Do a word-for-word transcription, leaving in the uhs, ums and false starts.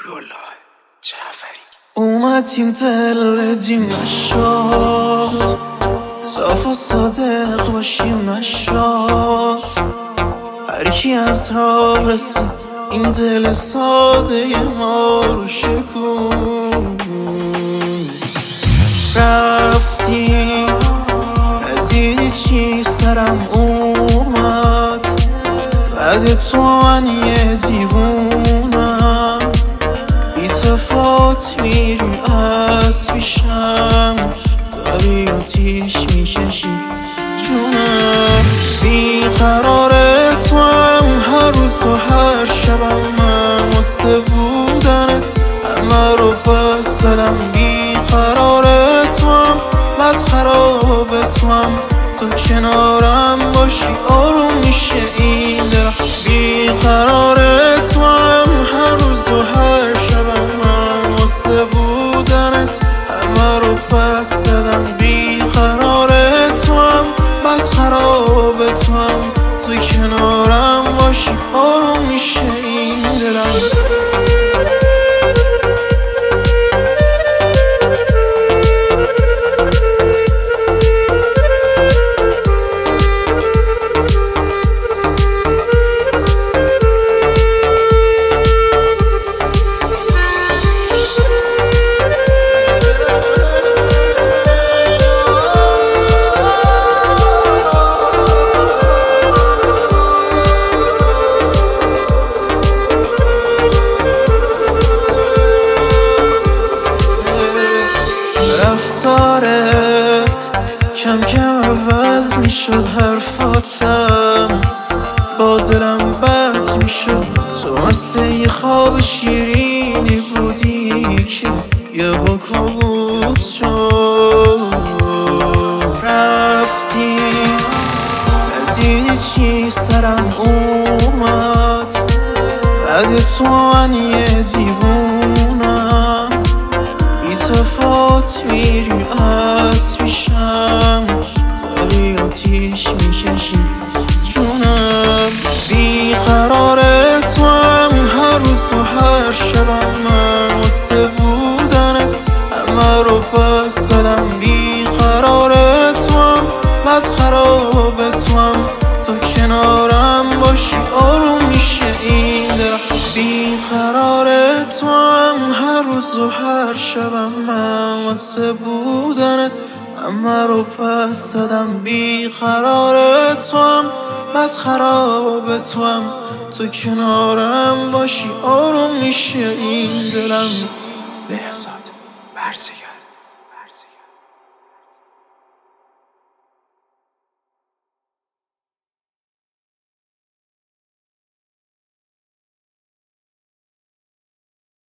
رولای جعفری اومدیم دل دیم نشاد، صاف و صادق باشیم نشاد. هرکی از راه رسید این دل ساده ما رو شکون. رفتی ندیدی چی سرم اومد، بعد تو من یه دیوونم. بی تفاوت میری از پیشم، داری آتیش میکشی جونم. بیقرار تو هم هر روز و هر شبم، من واسه بودنت همه رو پس دادم. بیقرار تو هم بد خراب تو هم، تو کنارم باشی آروم میشه این دلم. بیقرار تو هم هر روز و هر شبم، من واسه بودنت همه رو پس دادم. بیقرار تو هم بد خراب تو هم، تو کنارم باشی آروم میشه این دلم. رفتارت کم کم عوض میشد، حرفاتم با دلم بد میشد. تو مثل یه خواب شیرینی بودی که یه با کابوس شد. رفتی ندیدی چی سرم اومد، بعد تو من یه دیوونم. بی تفاوت میری از پیشم، داری آتیش میکشی جونم. بیقرار تو هم هر روز و هر شبم، من واسه بودنت همه رو پس دادم. بیقرار تو هم بد خراب تو هم، تو کنارم باشی آروم میشه این دلم. بیقرار تو هم هر روز و هر شبم، من واسه بودنت همه رو پس دادم. بیقرار تو هم بد خراب تو هم، تو کنارم باشی آروم میشه این دلم. بهزاد برزگر